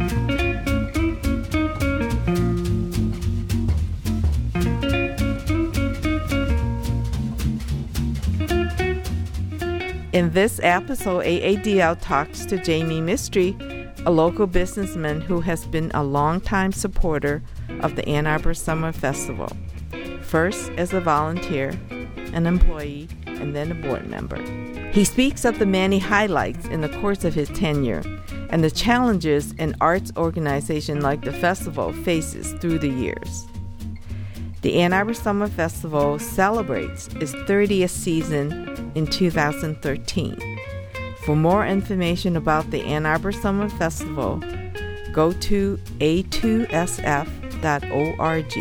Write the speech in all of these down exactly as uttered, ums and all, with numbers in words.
In this episode, A A D L talks to Jamie Mistry, a local businessman who has been a longtime supporter of the Ann Arbor Summer Festival, first as a volunteer, an employee, and then a board member. He speaks of the many highlights in the course of his tenure and the challenges an arts organization like the festival faces through the years. The Ann Arbor Summer Festival celebrates its thirtieth season in two thousand thirteen. For more information about the Ann Arbor Summer Festival, go to a two s f dot org.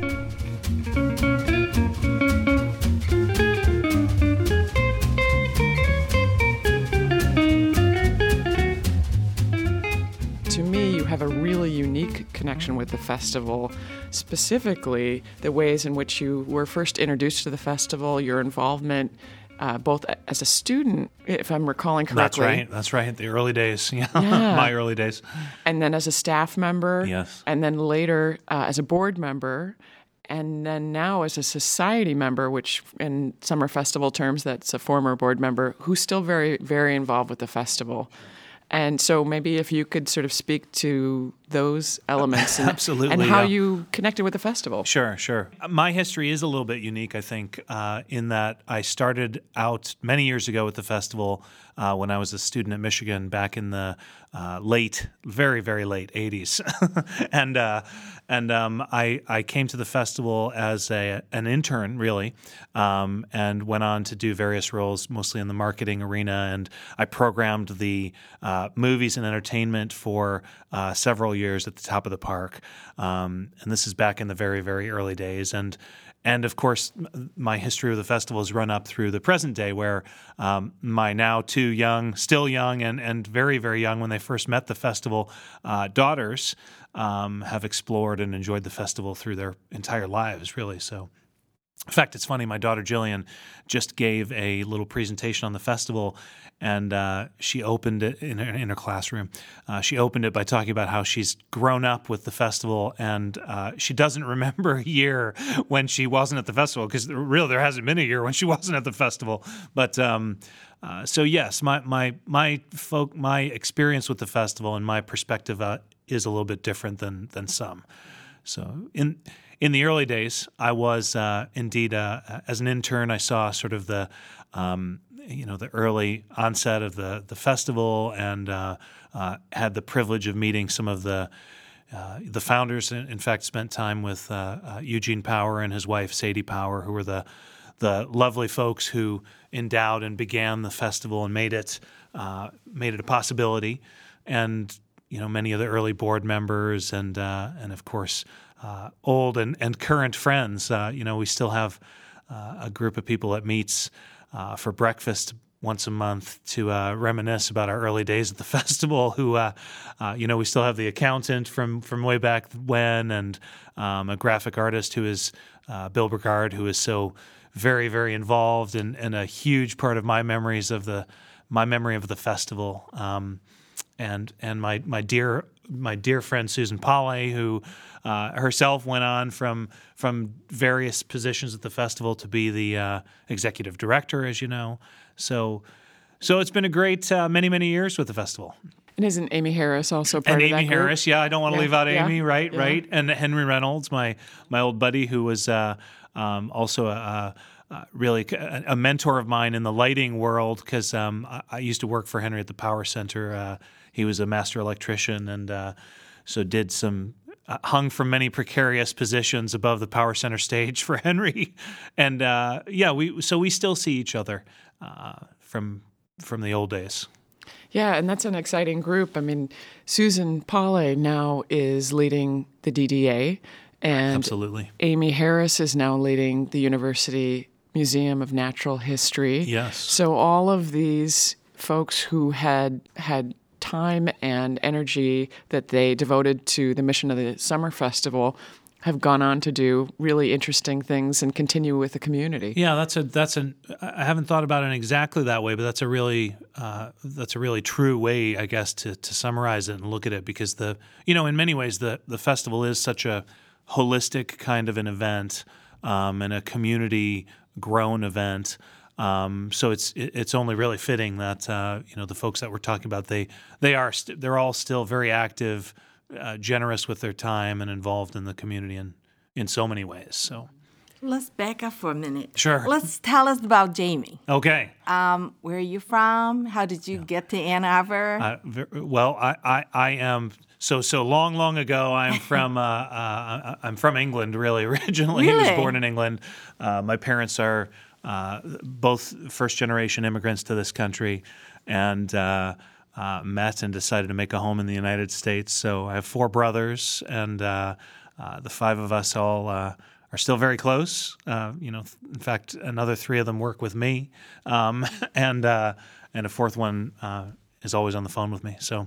To me, you have a really unique connection with the festival, specifically the ways in which you were first introduced to the festival, your involvement uh, both as a student, if I'm recalling correctly. That's right. That's right. The early days. Yeah. Yeah. My early days. And then as a staff member. Yes. And then later uh, as a board member. And then now as a society member, which in Summer Festival terms, that's a former board member who's still very, very involved with the festival. And so maybe if you could sort of speak to those elements and, Absolutely, and how yeah. you connected with the festival. Sure, sure. My history is a little bit unique, I think, uh, in that I started out many years ago with the festival uh, when I was a student at Michigan back in the uh, late, very, very late eighties. and uh, and um, I, I came to the festival as a an intern, really, um, and went on to do various roles, mostly in the marketing arena. And I programmed the uh, movies and entertainment for uh, several years at the top of the park. Um, and this is back in the very, very early days. And And, of course, my history of the festival has run up through the present day where um, my now two young, still young, and, and very, very young when they first met the festival, uh, daughters um, have explored and enjoyed the festival through their entire lives, really. So, in fact, it's funny, my daughter Jillian just gave a little presentation on the festival, and uh, she opened it in her, in her classroom. Uh, she opened it by talking about how she's grown up with the festival, and uh, she doesn't remember a year when she wasn't at the festival, because really there hasn't been a year when she wasn't at the festival. But um, uh, so yes, my my my folk my experience with the festival and my perspective uh, is a little bit different than than some. So in in the early days, I was uh, indeed uh, as an intern. I saw sort of the um, you know the early onset of the the festival, and uh, uh, had the privilege of meeting some of the uh, the founders. In, in fact, spent time with uh, uh, Eugene Power and his wife Sadie Power, who were the the lovely folks who endowed and began the festival and made it uh, made it a possibility. And you know, many of the early board members, and uh, and of course, uh, old and, and current friends. Uh, you know, we still have uh, a group of people that meets uh, for breakfast once a month to uh, reminisce about our early days at the festival. Who, uh, uh, you know, we still have the accountant from from way back when, and um, a graphic artist who is uh, Bill Brigard, who is so very, very involved, and, and a huge part of my memories of the my memory of the festival. Um, And and my my dear my dear friend Susan Polley, who uh, herself went on from from various positions at the festival to be the uh, executive director, as you know. So so it's been a great uh, many many years with the festival. And isn't Amy Harris also part and of Amy that group? Harris? Yeah, I don't want to Yeah, leave out yeah, Amy. Right, yeah. right. And Henry Reynolds, my my old buddy, who was uh, um, also a. a Uh, really a, a mentor of mine in the lighting world, because um, I, I used to work for Henry at the Power Center. Uh, he was a master electrician, and uh, so did some uh, hung from many precarious positions above the Power Center stage for Henry. And uh, yeah, we so we still see each other uh, from from the old days. Yeah, and that's an exciting group. I mean, Susan Polley now is leading the D D A, and Absolutely. Amy Harris is now leading the University Museum of Natural History. Yes. So all of these folks who had had time and energy that they devoted to the mission of the Summer Festival have gone on to do really interesting things and continue with the community. Yeah, that's a that's an I haven't thought about it exactly that way, but that's a really uh, that's a really true way, I guess, to to summarize it and look at it, because the you know in many ways the the festival is such a holistic kind of an event, um, and a community grown event. Um, so it's it, it's only really fitting that uh, you know the folks that we're talking about, they they are st- they're all still very active, uh, generous with their time, and involved in the community in in so many ways. So let's back up for a minute. Sure. Let's tell us about Jamie. Okay. Um, where are you from? How did you yeah. get to Ann Arbor? Uh, very, well, I, I, I am so so long long ago. I'm from uh, uh, I'm from England, really. Originally, really? I was born in England. Uh, my parents are uh, both first generation immigrants to this country, and uh, uh, met and decided to make a home in the United States. So I have four brothers, and uh, uh, the five of us all. Uh, are still very close. Uh, you know, in fact, another three of them work with me, um, and uh, and a fourth one uh, is always on the phone with me. So,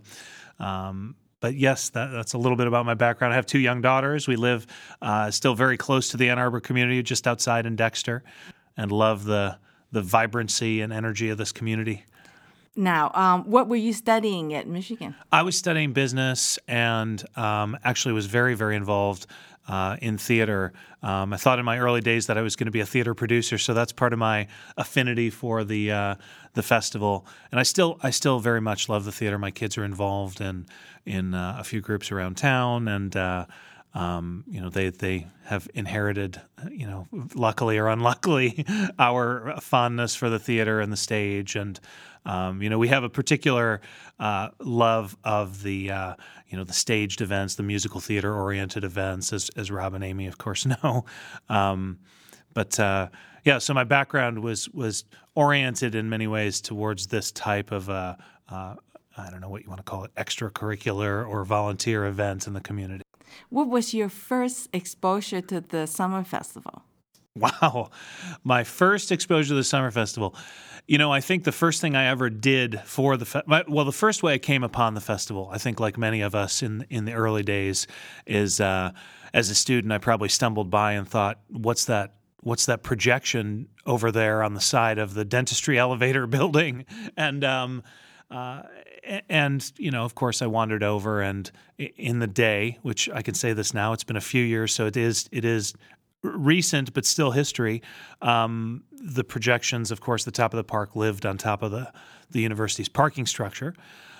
um, but yes, that, that's a little bit about my background. I have two young daughters. We live uh, still very close to the Ann Arbor community, just outside in Dexter, and love the the vibrancy and energy of this community. Now, um, what were you studying at Michigan? I was studying business, and um, actually was very, very involved Uh, in theater. Um, I thought in my early days that I was going to be a theater producer, so that's part of my affinity for the uh, the festival. And I still I still very much love the theater. My kids are involved in in uh, a few groups around town, and uh, um, you know they they have inherited, you know, luckily or unluckily, our fondness for the theater and the stage. And um, you know we have a particular uh, love of the uh, you know the staged events, the musical theater oriented events, as as Rob and Amy of course know. Um, but uh, yeah, so my background was was oriented in many ways towards this type of uh, uh, I don't know what you want to call it, extracurricular or volunteer event in the community. What was your first exposure to the summer festival? Wow. My first exposure to the summer festival. You know, I think the first thing I ever did for the fe- well, the first way I came upon the festival, I think like many of us in in the early days, is uh, as a student, I probably stumbled by and thought, what's that? What's that projection over there on the side of the dentistry elevator building? And um, uh, and you know, of course, I wandered over, and in the day, which I can say this now, it's been a few years, so it is it is. recent, but still history. Um, the projections, of course, the top of the park lived on top of the, the university's parking structure.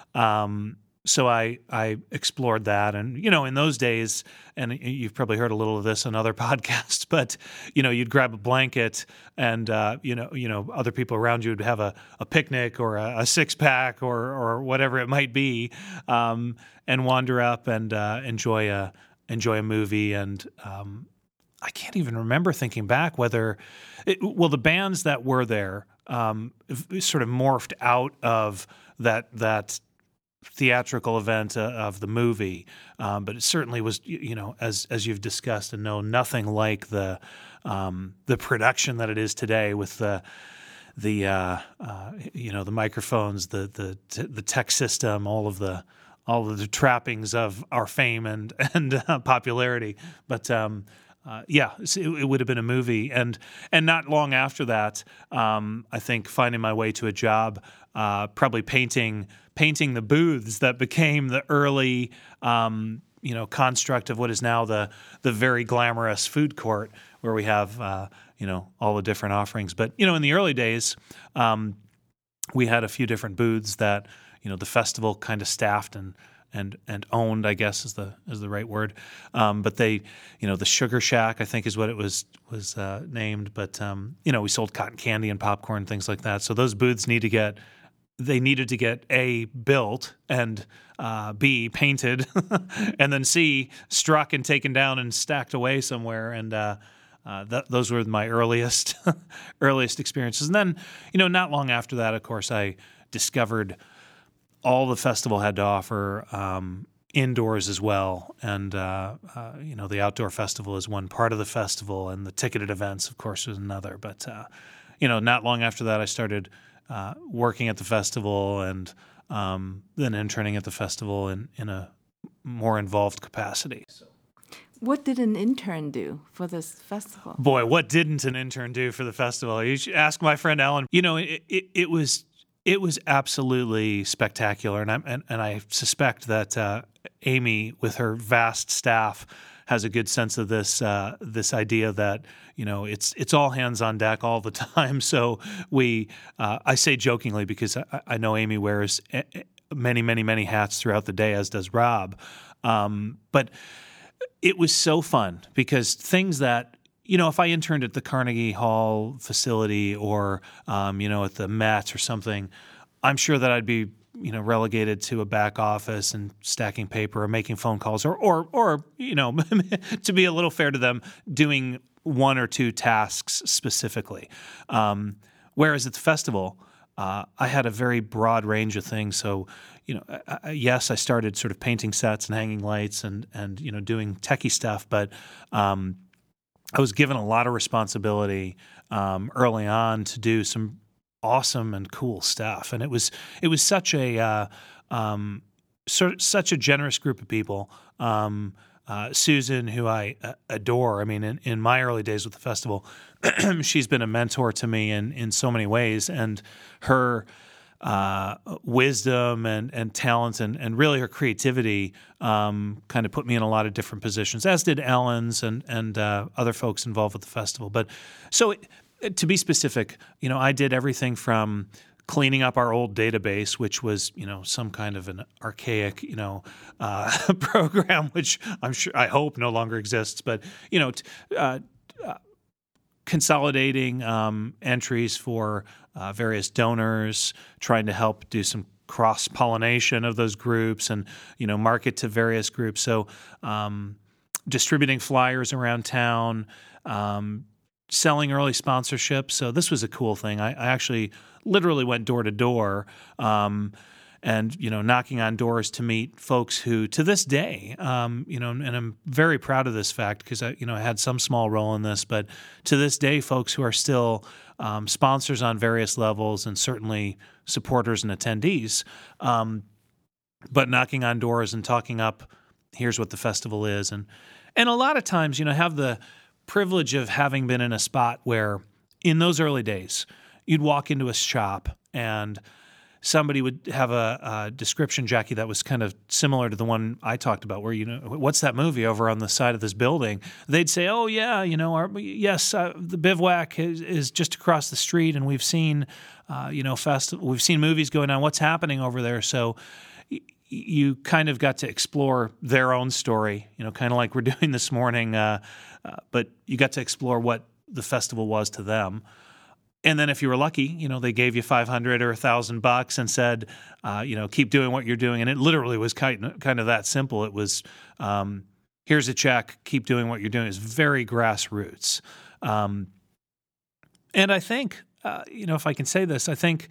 Um, so I I explored that. And, you know, in those days, and you've probably heard a little of this on other podcasts, but, you know, you'd grab a blanket and, uh, you know, you know, other people around you would have a, a picnic or a, a six-pack or, or whatever it might be, um, and wander up and uh, enjoy a enjoy a movie. And um I can't even remember thinking back whether, it, well, the bands that were there um, sort of morphed out of that that theatrical event uh, of the movie, um, but it certainly was, you know, as as you've discussed and know, nothing like the um, the production that it is today with the the uh, uh, you know the microphones, the the the tech system, all of the all of the trappings of our fame and and uh, popularity, but. Um, Uh, yeah, it, it would have been a movie, and and not long after that, um, I think finding my way to a job, uh, probably painting painting the booths that became the early, um, you know, construct of what is now the the very glamorous food court, where we have uh, you know all the different offerings. But you know, in the early days, um, we had a few different booths that you know the festival kind of staffed and. And and owned, I guess, is the is the right word. Um, but they, you know, the Sugar Shack, I think, is what it was was uh, named. But um, you know, we sold cotton candy and popcorn, things like that. So those booths need to get, they needed to get A, built, and uh, B, painted, and then C, struck and taken down and stacked away somewhere. And uh, uh, that, those were my earliest earliest experiences. And then, you know, not long after that, of course, I discovered all the festival had to offer um, indoors as well. And, uh, uh, you know, the outdoor festival is one part of the festival, and the ticketed events, of course, is another. But, uh, you know, not long after that, I started uh, working at the festival and um, then interning at the festival in, in a more involved capacity. So. what did an intern do for this festival? Boy, what didn't an intern do for the festival? You should ask my friend Ellen. You know, it, it, it was it was absolutely spectacular, and I and, and I suspect that uh, Amy, with her vast staff, has a good sense of this uh, this idea that, you know, it's it's all hands on deck all the time. So we, uh, I say jokingly because I, I know Amy wears many, many, many hats throughout the day, as does Rob. Um, but it was so fun because things that, you know, if I interned at the Carnegie Hall facility or, um, you know, at the Met or something, I'm sure that I'd be, you know, relegated to a back office and stacking paper or making phone calls or, or, or you know, to be a little fair to them, doing one or two tasks specifically. Um, whereas at the festival, uh, I had a very broad range of things. So, you know, I, I, yes, I started sort of painting sets and hanging lights and, and you know, doing techie stuff, but um, I was given a lot of responsibility um, early on to do some awesome and cool stuff, and it was it was such a uh, um, so, such a generous group of people. Um, uh, Susan, who I uh, adore, I mean, in, in my early days with the festival, she's been a mentor to me in in so many ways, and her uh, wisdom and and talent and and really her creativity um, kind of put me in a lot of different positions, as did Ellen's and and uh, other folks involved with the festival. But so. It, To be specific, you know, I did everything from cleaning up our old database, which was, you know, some kind of an archaic, you know, uh, program, which I'm sure, I hope no longer exists, but, you know, t- uh, uh, consolidating um, entries for uh, various donors, trying to help do some cross-pollination of those groups and, you know, market to various groups. So um, distributing flyers around town, um selling early sponsorship. So this was a cool thing. I, I actually literally went door to door um, and, you know, knocking on doors to meet folks who to this day, um, you know, and I'm very proud of this fact because I, you know, I had some small role in this, but to this day, folks who are still um, sponsors on various levels and certainly supporters and attendees, um, but knocking on doors and talking up, here's what the festival is. And, and a lot of times, you know, have the privilege of having been in a spot where in those early days, you'd walk into a shop and somebody would have a, a description, Jackie, that was kind of similar to the one I talked about where, you know, what's that movie over on the side of this building? They'd say, oh, yeah, you know, our, yes, uh, the Bivouac is, is just across the street and we've seen, uh, you know, festival, we've seen movies going on. What's happening over there? So you kind of got to explore their own story, you know, kind of like we're doing this morning, uh, uh, but you got to explore what the festival was to them. And then if you were lucky, you know, they gave you five hundred or one thousand bucks and said, uh, you know, keep doing what you're doing. And it literally was kind of, kind of that simple. It was, um, here's a check, keep doing what you're doing. It's very grassroots. Um, and I think, uh, you know, if I can say this, I think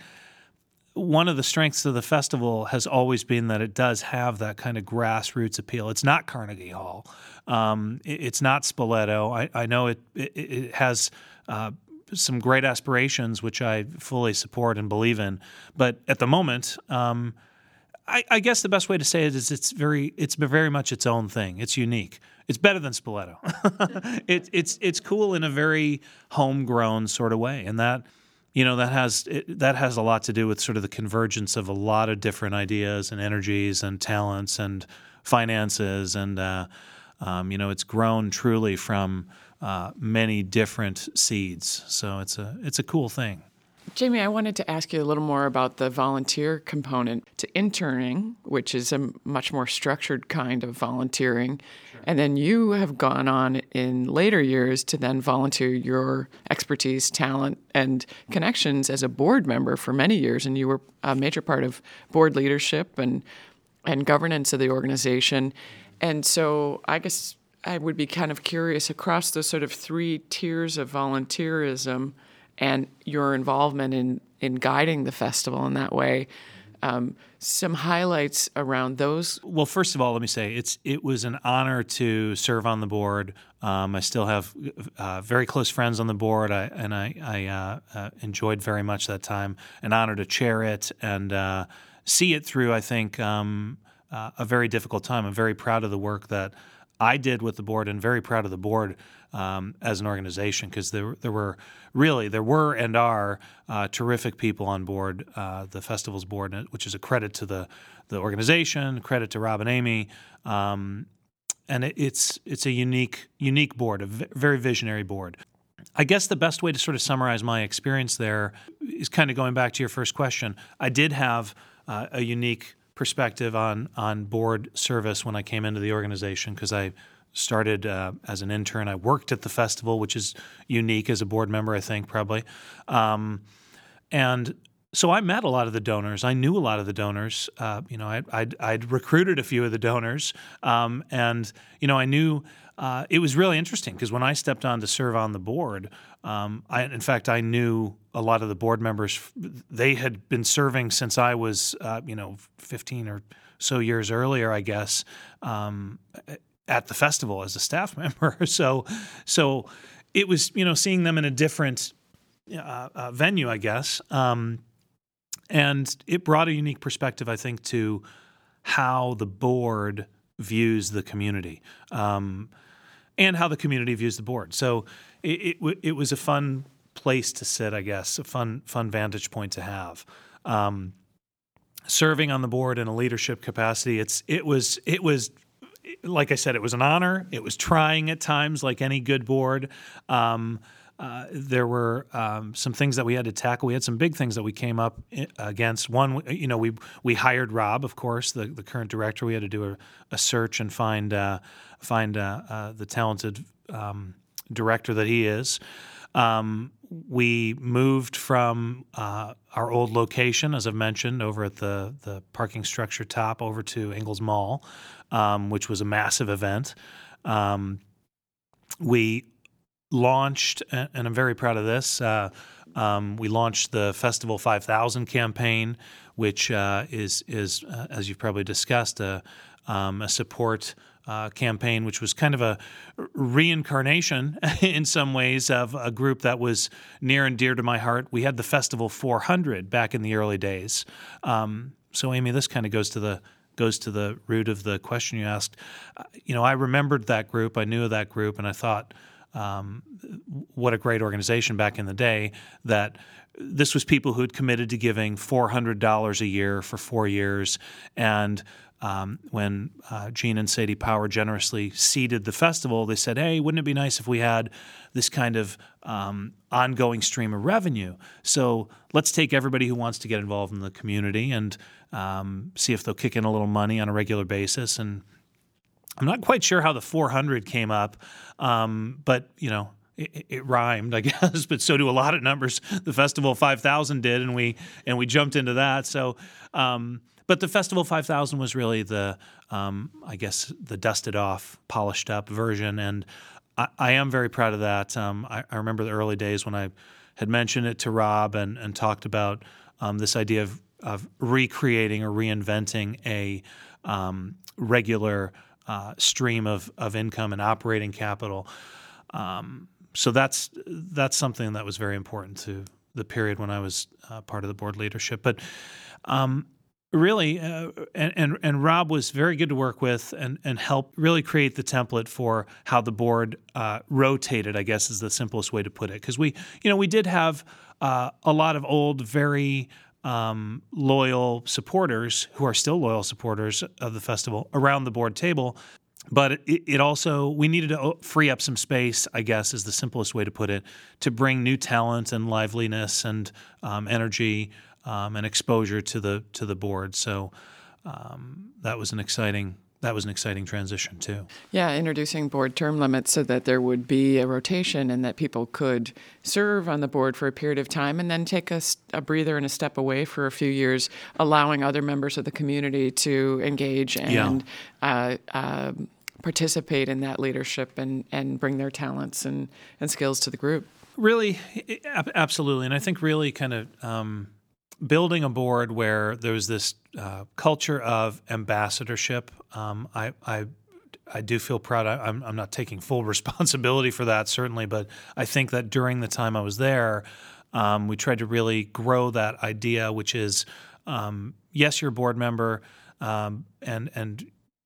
one of the strengths of the festival has always been that it does have that kind of grassroots appeal. It's not Carnegie Hall. Um, it, it's not Spoleto. I, I know it, it, it has uh, some great aspirations, which I fully support and believe in. But at the moment, um, I, I guess the best way to say it is it's very it's very much its own thing. It's unique. It's better than Spoleto. it, it's it's cool in a very homegrown sort of way, and that. You know, that has it, that has a lot to do with sort of the convergence of a lot of different ideas and energies and talents and finances. And, uh, um, you know, it's grown truly from uh, many different seeds. So it's a it's a cool thing. Jamie, I wanted to ask you a little more about the volunteer component to interning, which is a much more structured kind of volunteering. Sure. And then you have gone on in later years to then volunteer your expertise, talent, and connections as a board member for many years. And you were a major part of board leadership and and governance of the organization. And so I guess I would be kind of curious across those sort of three tiers of volunteerism and your involvement in, in guiding the festival in that way, um, some highlights around those. Well, first of all, let me say it's it was an honor to serve on the board. Um, I still have uh, very close friends on the board, I, and I, I uh, uh, enjoyed very much that time. An honor to chair it and uh, see it through, I think, um, uh, a very difficult time. I'm very proud of the work that I did with the board, and very proud of the board um, as an organization, because there there were really there were and are uh, terrific people on board uh, the festival's board, which is a credit to the the organization, credit to Rob and Amy, um, and it, it's it's a unique unique board, a v- very visionary board. I guess the best way to sort of summarize my experience there is kind of going back to your first question. I did have uh, a unique perspective on on board service when I came into the organization, because I started uh, as an intern. I worked at the festival, which is unique as a board member, I think, probably. Um, and so I met a lot of the donors. I knew a lot of the donors. Uh, you know, I, I'd, I'd recruited a few of the donors. Um, and, you know, I knew uh, it was really interesting, because when I stepped on to serve on the board, um, I, in fact, I knew a lot of the board members. They had been serving since I was, uh, you know, fifteen or so years earlier, I guess, um, at the festival as a staff member. So, so it was, you know, seeing them in a different uh, uh, venue, I guess. Um, and it brought a unique perspective, I think, to how the board views the community, um, and how the community views the board. So it, it, it was a fun place to sit, I guess, a fun, fun vantage point to have. Um, serving on the board in a leadership capacity, it's, it was, it was, like I said, it was an honor. It was trying at times, like any good board. Um, uh, there were um, some things that we had to tackle. We had some big things that we came up against. One, you know, we we hired Rob, of course, the, the current director. We had to do a, a search and find uh, find uh, uh, the talented um, director that he is. Um, we moved from uh, our old location, as I've mentioned, over at the the parking structure top, over to Ingalls Mall, um, which was a massive event. Um, we launched, and I'm very proud of this, uh, um, we launched the Festival five thousand campaign, which uh, is, is uh, as you've probably discussed, a, um, a support uh, campaign, which was kind of a reincarnation in some ways of a group that was near and dear to my heart. We had the Festival four hundred back in the early days. Um, so, Amy, this kind of goes to the goes to the root of the question you asked. Uh, you know, I remembered that group. I knew of that group, and I thought, Um, what a great organization back in the day, that this was people who had committed to giving four hundred dollars a year for four years. And um, when uh, Gene and Sadie Power generously seeded the festival, they said, hey, wouldn't it be nice if we had this kind of um, ongoing stream of revenue? So let's take everybody who wants to get involved in the community and um, see if they'll kick in a little money on a regular basis. And I'm not quite sure how the four hundred came up, um, but, you know, it, it rhymed, I guess. But so do a lot of numbers. The Festival five thousand did, and we and we jumped into that. So, um, but the Festival five thousand was really the, um, I guess, the dusted off, polished up version, and I, I am very proud of that. Um, I, I remember the early days when I had mentioned it to Rob and, and talked about um, this idea of, of recreating or reinventing a um, regular Uh, stream of, of income and operating capital. Um, so that's that's something that was very important to the period when I was uh, part of the board leadership. But um, really, uh, and, and and Rob was very good to work with and, and helped really create the template for how the board uh, rotated, I guess is the simplest way to put it. Because we, you know, we did have uh, a lot of old, very Um, loyal supporters who are still loyal supporters of the festival around the board table. But it, it also, we needed to free up some space, I guess is the simplest way to put it, to bring new talent and liveliness and um, energy um, and exposure to the to the board. So um, that was an exciting That was an exciting transition too. Yeah, introducing board term limits so that there would be a rotation and that people could serve on the board for a period of time and then take a, a breather and a step away for a few years, allowing other members of the community to engage and yeah. uh, uh, participate in that leadership and, and bring their talents and, and skills to the group. Really, absolutely. And I think really kind of um, building a board where there's this uh, culture of ambassadorship. Um, I, I I do feel proud. I, I'm, I'm not taking full responsibility for that, certainly, but I think that during the time I was there, um, we tried to really grow that idea, which is, um, yes, you're a board member, um, and and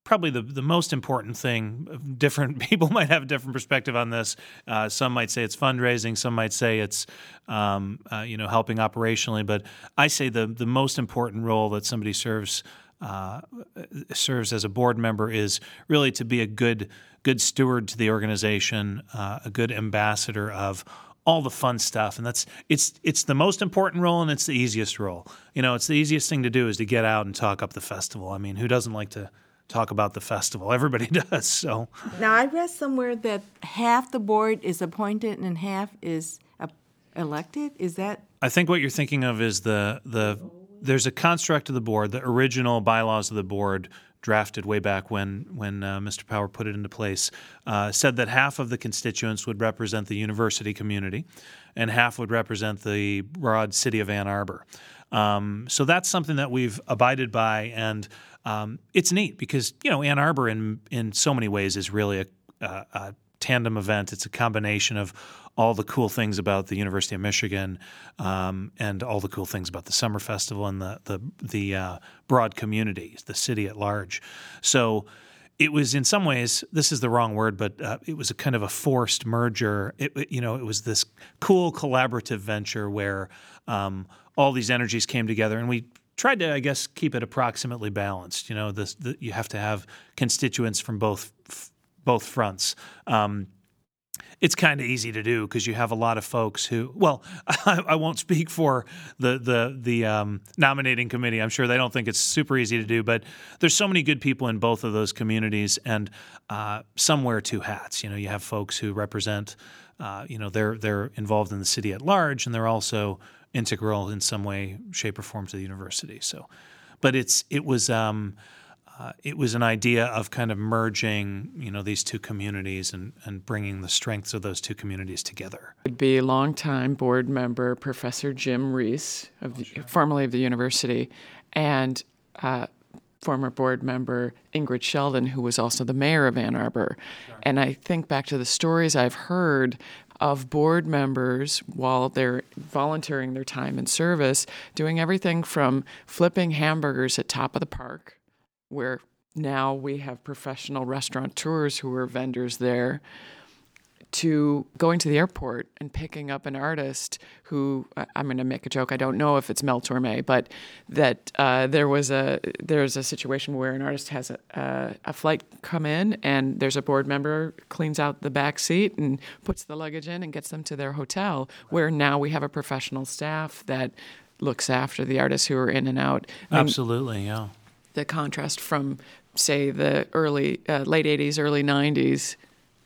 probably the, the most important thing. Different people might have a different perspective on this. Uh, some might say it's fundraising. Some might say it's um, uh, you know helping operationally. But I say the the most important role that somebody serves uh, serves as a board member is really to be a good good steward to the organization, uh, a good ambassador of all the fun stuff. And that's it's it's the most important role, and it's the easiest role. You know, it's the easiest thing to do is to get out and talk up the festival. I mean, who doesn't like to talk about the festival? Everybody does. So now I read somewhere that half the board is appointed and half is uh, elected. Is that? I think what you're thinking of is the the there's a construct of the board, the original bylaws of the board drafted way back when when uh, Mister Power put it into place, uh, said that half of the constituents would represent the university community and half would represent the broad city of Ann Arbor. Um, so that's something that we've abided by, and um, it's neat because, you know, Ann Arbor in in so many ways is really a, a, a tandem event. It's a combination of all the cool things about the University of Michigan um, and all the cool things about the Summer Festival and the the, the uh, broad community, the city at large. So it was in some ways, this is the wrong word, but uh, it was a kind of a forced merger. It, it, you know, it was this cool collaborative venture where um, all these energies came together, and we tried to, I guess, keep it approximately balanced. You know, this the, you have to have constituents from both f- both fronts. Um, It's kind of easy to do because you have a lot of folks who, well, I, I won't speak for the the the um, nominating committee. I'm sure they don't think it's super easy to do, but there's so many good people in both of those communities, and uh, some wear two hats. You know, you have folks who represent, uh, you know, they're they're involved in the city at large, and they're also integral in some way, shape, or form to the university. So, but it's it was. Um, Uh, it was an idea of kind of merging, you know, these two communities and, and bringing the strengths of those two communities together. Would be longtime board member Professor Jim Reese, of the, formerly of the university, and uh, former board member Ingrid Sheldon, who was also the mayor of Ann Arbor. Sure. And I think back to the stories I've heard of board members while they're volunteering their time in service, doing everything from flipping hamburgers at Top of the Park, where now we have professional restaurateurs who are vendors there, to going to the airport and picking up an artist who, I'm going to make a joke, I don't know if it's Mel Torme, but that uh, there was a there's a situation where an artist has a, a, a flight come in and there's a board member cleans out the back seat and puts the luggage in and gets them to their hotel, where now we have a professional staff that looks after the artists who are in and out. Absolutely, and, yeah. The contrast from, say, the early, uh, late eighties, early nineties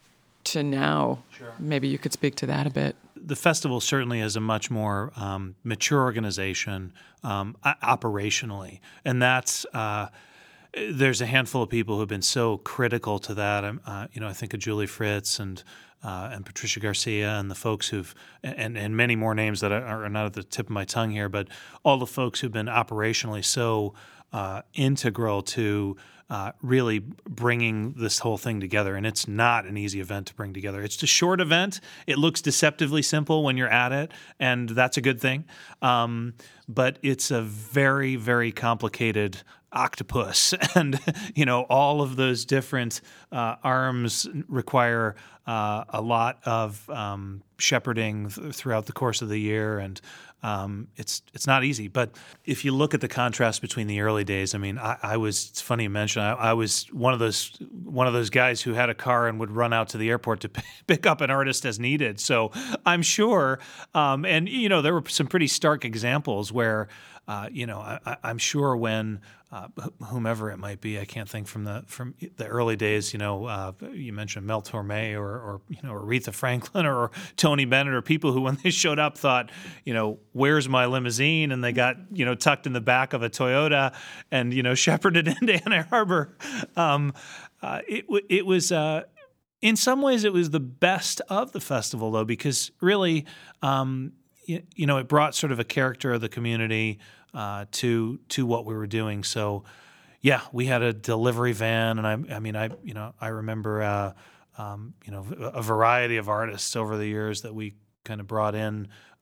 to now. Sure. Maybe you could speak to that a bit. The festival certainly is a much more um, mature organization um, operationally, and that's uh, there's a handful of people who have been so critical to that. Uh, you know, I think of Julie Fritz and uh, and Patricia Garcia and the folks who've and and many more names that are not at the tip of my tongue here, but all the folks who've been operationally so Uh, integral to uh, really bringing this whole thing together. And it's not an easy event to bring together. It's a short event. It looks deceptively simple when you're at it, and that's a good thing. Um, but it's a very, very complicated octopus. And, you know, all of those different uh, arms require uh, a lot of um, shepherding th- throughout the course of the year, and Um, it's it's not easy. But if you look at the contrast between the early days, I mean, I, I was. It's funny you mention. I, I was one of those one of those guys who had a car and would run out to the airport to p- pick up an artist as needed. So I'm sure, um, and you know, there were some pretty stark examples where, uh, you know, I, I'm sure when uh, whomever it might be, I can't think from the from the early days. You know, uh, you mentioned Mel Torme or, or you know Aretha Franklin or, or Tony Bennett, or people who when they showed up thought, you know, where's my limousine? And they got, you know, tucked in the back of a Toyota and, you know, shepherded into Ann Arbor. Um, uh, it, it was, uh, in some ways, it was the best of the festival, though, because really, um, you, you know, it brought sort of a character of the community uh, to to what we were doing. So, yeah, we had a delivery van, and I, I mean, I, you know, I remember, uh, um, you know, a variety of artists over the years that we kind of brought in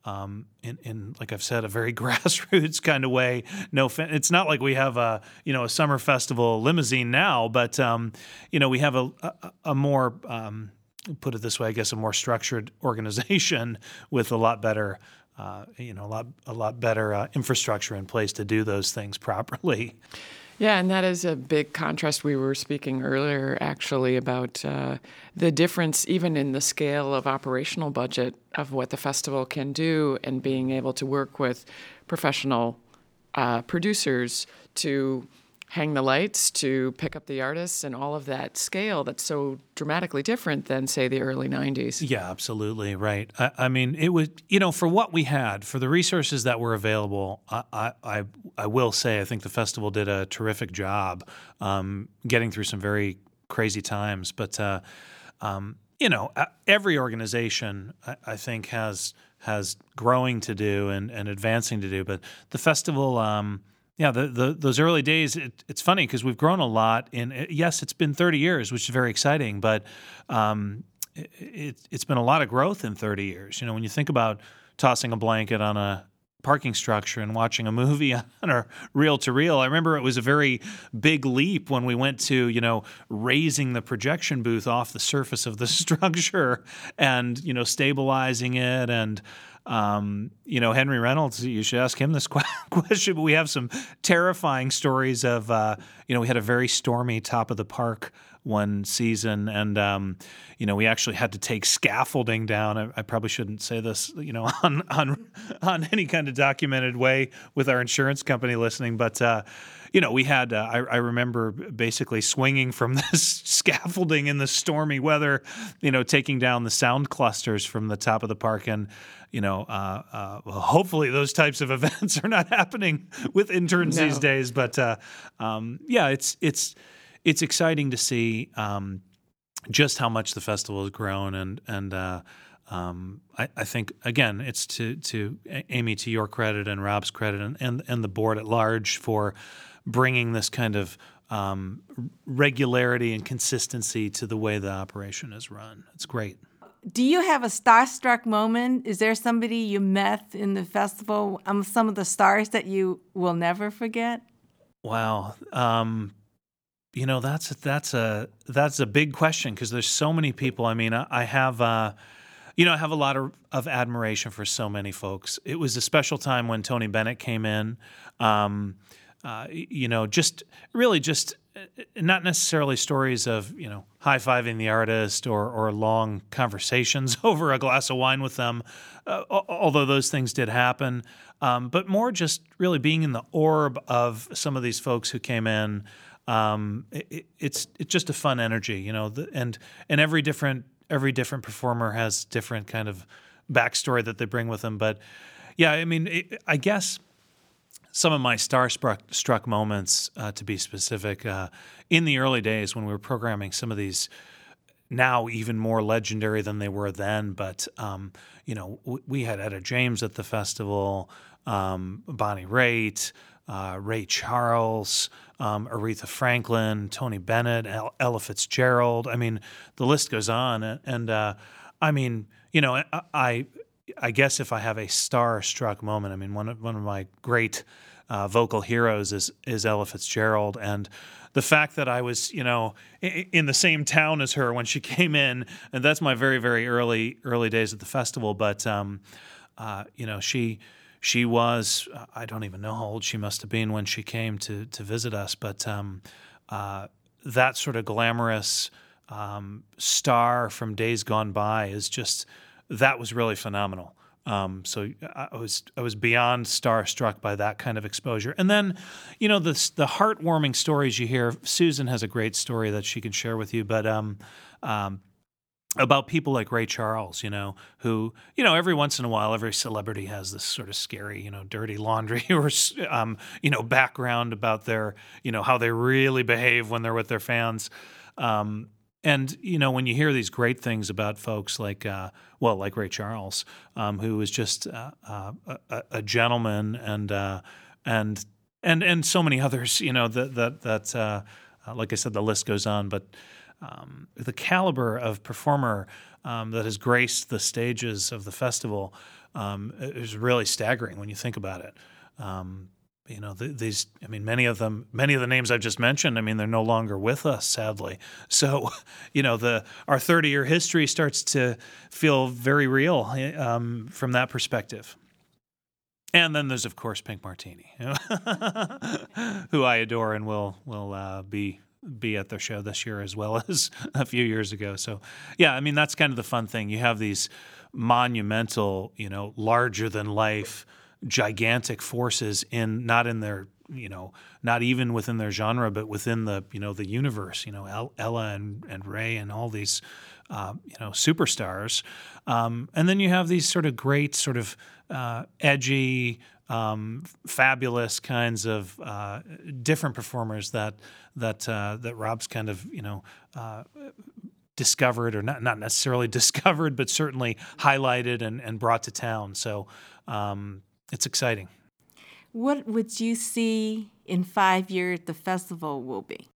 um, in, in, like I've said, a very grassroots kind of way. No, it's not like we have a, you know, a summer festival limousine now, but, um, you know, we have a, a, a more, um, put it this way, I guess, a more structured organization with a lot better, uh, you know, a lot, a lot better uh, infrastructure in place to do those things properly. Yeah, and that is a big contrast. We were speaking earlier, actually, about uh, the difference even in the scale of operational budget of what the festival can do, and being able to work with professional uh, producers to hang the lights, to pick up the artists, and all of that scale that's so dramatically different than, say, the early nineties. Yeah, absolutely, right. I, I mean, it was, you know, for what we had, for the resources that were available, I I, I will say I think the festival did a terrific job um, getting through some very crazy times. But, uh, um, you know, every organization, I, I think, has has growing to do and, and advancing to do. But the festival... Um, Yeah, the, the those early days, it, it's funny because we've grown a lot. In yes, it's been thirty years, which is very exciting, but um, it, it, it's been a lot of growth in thirty years. You know, when you think about tossing a blanket on a parking structure and watching a movie on a reel-to-reel, I remember it was a very big leap when we went to, you know, raising the projection booth off the surface of the structure and, you know, stabilizing it. And Um, you know, Henry Reynolds, you should ask him this question, but we have some terrifying stories of, uh, you know, we had a very stormy top of the park one season, and, um, you know, we actually had to take scaffolding down. I, I probably shouldn't say this, you know, on, on, on any kind of documented way with our insurance company listening, but, uh, you know, we had, uh, I, I remember basically swinging from this scaffolding in the stormy weather, you know, taking down the sound clusters from the top of the park. And, you know, uh, uh, well, hopefully those types of events are not happening with interns no. these days. But, uh, um, yeah, it's, it's, it's exciting to see um, just how much the festival has grown. And, and, uh, Um, I, I think, again, it's to, to Amy, to your credit and Rob's credit and, and, and the board at large for bringing this kind of um, regularity and consistency to the way the operation is run. It's great. Do you have a starstruck moment? Is there somebody you met in the festival, um, some of the stars that you will never forget? Wow. Um, you know, that's, that's, a, that's a big question because there's so many people. I mean, I, I have... Uh, You know, I have a lot of, of admiration for so many folks. It was a special time when Tony Bennett came in. Um, uh, you know, just really just not necessarily stories of, you know, high-fiving the artist or, or long conversations over a glass of wine with them, uh, although those things did happen, um, but more just really being in the orb of some of these folks who came in. Um, it, it's it's just a fun energy, you know, the, and and every different every different performer has different kind of backstory that they bring with them. But yeah, I mean, it, I guess some of my starstruck struck moments, uh, to be specific, uh, in the early days when we were programming some of these now even more legendary than they were then. But, um, you know, w- we had Etta James at the festival, um, Bonnie Raitt, uh, Ray Charles, um, Aretha Franklin, Tony Bennett, El- Ella Fitzgerald. I mean, the list goes on. And, and uh, I mean, you know, I, I I guess if I have a star-struck moment, I mean, one of, one of my great uh, vocal heroes is is Ella Fitzgerald. And the fact that I was, you know, in, in the same town as her when she came in, and that's my very, very early early days at the festival. But, um, uh, you know, she she was, I don't even know how old she must have been when she came to to visit us. But um, uh, that sort of glamorous um, star from days gone by is just... that was really phenomenal. Um, so I was I was beyond starstruck by that kind of exposure. And then, you know, the the heartwarming stories you hear. Susan has a great story that she can share with you, but um, um, about people like Ray Charles, you know, who, you know, every once in a while, every celebrity has this sort of scary, you know, dirty laundry or, um, you know, background about their, you know, how they really behave when they're with their fans. Um, And, you know, when you hear these great things about folks like, uh, well, like Ray Charles, um, who was just uh, uh, a, a gentleman, and uh, and and and so many others, you know, that that that uh, uh, like I said, the list goes on. But um, the caliber of performer um, that has graced the stages of the festival, um, is really staggering when you think about it. Um, You know, th- these, I mean, many of them, many of the names I've just mentioned, I mean, they're no longer with us, sadly. So, you know, the our thirty-year history starts to feel very real um, from that perspective. And then there's, of course, Pink Martini, you know, who I adore and will will uh, be be at their show this year as well as a few years ago. So, yeah, I mean, that's kind of the fun thing. You have these monumental, you know, larger than life, gigantic forces in not in their, you know, not even within their genre, but within the, you know, the universe, you know, El- Ella and, and Ray and all these, uh, you know, superstars. Um, and then you have these sort of great sort of uh, edgy, um, fabulous kinds of uh, different performers that, that, uh, that Rob's kind of, you know, uh, discovered or not, not necessarily discovered, but certainly highlighted and, and brought to town. So, um, it's exciting. What would you see in five years the festival will be?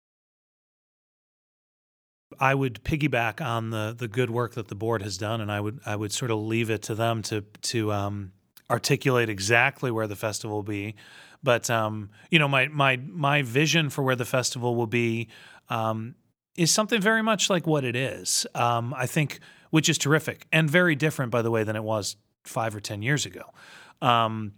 I would piggyback on the the good work that the board has done, and I would I would sort of leave it to them to to um, articulate exactly where the festival will be. But um, you know, my my my vision for where the festival will be um, is something very much like what it is. Um, I think, which is terrific and very different, by the way, than it was five or ten years ago. Um,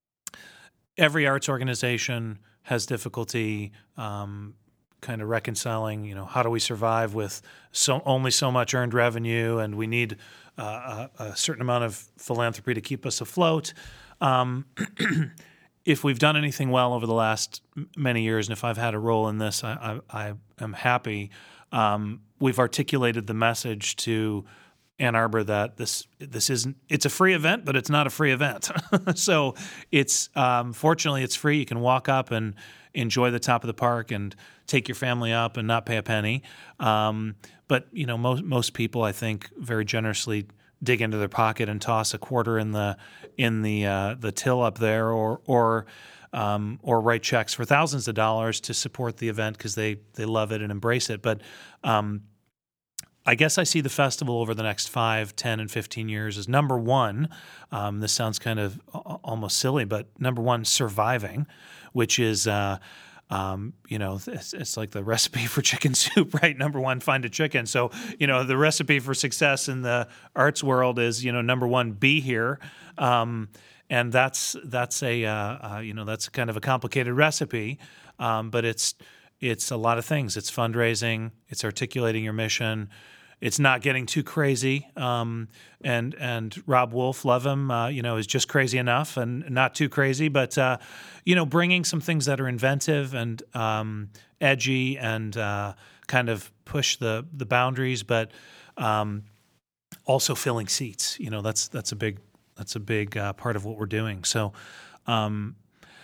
every arts organization has difficulty um, kind of reconciling, you know, how do we survive with so only so much earned revenue, and we need uh, a, a certain amount of philanthropy to keep us afloat. Um, if we've done anything well over the last many years, and if I've had a role in this, I, I, I am happy. Um, we've articulated the message to Ann Arbor that this this isn't it's a free event, but it's not a free event. So it's um, fortunately it's free. You can walk up and enjoy the top of the park and take your family up and not pay a penny. Um, but you know most most people I think very generously dig into their pocket and toss a quarter in the in the uh, the till up there, or or um, or write checks for thousands of dollars to support the event because they they love it and embrace it. But um, I guess I see the festival over the next five, ten, and fifteen years as number one. Um, this sounds kind of almost silly, but number one, surviving, which is, uh, um, you know, it's, it's like the recipe for chicken soup, right? Number one, find a chicken. So, you know, the recipe for success in the arts world is, you know, number one, be here. Um, and that's that's a, uh, uh, you know, that's kind of a complicated recipe, um, but it's it's a lot of things. It's fundraising. It's articulating your mission. It's not getting too crazy, um, and and Rob Wolf, love him, uh, you know, is just crazy enough and not too crazy, but uh, you know, bringing some things that are inventive and um, edgy and uh, kind of push the the boundaries, but um, also filling seats. You know, that's that's a big that's a big uh, part of what we're doing. So. Um,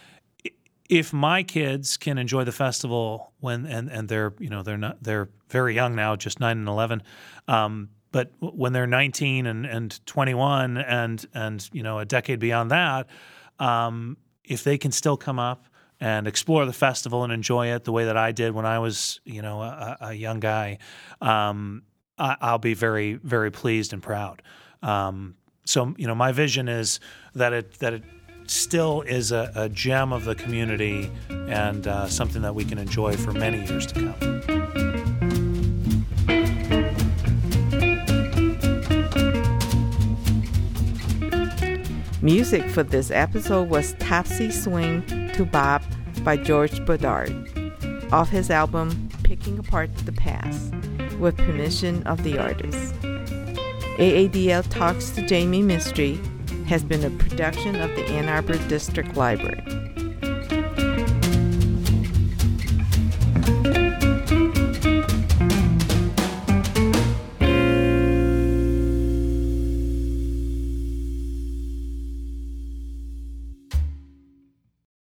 If my kids can enjoy the festival when and, and they're you know they're not they're very young now, just nine and eleven, um, but when they're nineteen and, and twenty-one and and you know a decade beyond that, um, if they can still come up and explore the festival and enjoy it the way that I did when I was you know a, a young guy, um, I, I'll be very very pleased and proud. Um, so you know my vision is that it that it. still is a, a gem of the community and uh, something that we can enjoy for many years to come. Music for this episode was Topsy Swing to Bob by George Bedard, off his album Picking Apart the Past, with permission of the artist. A A D L Talks to Jamie Mystery has been a production of the Ann Arbor District Library.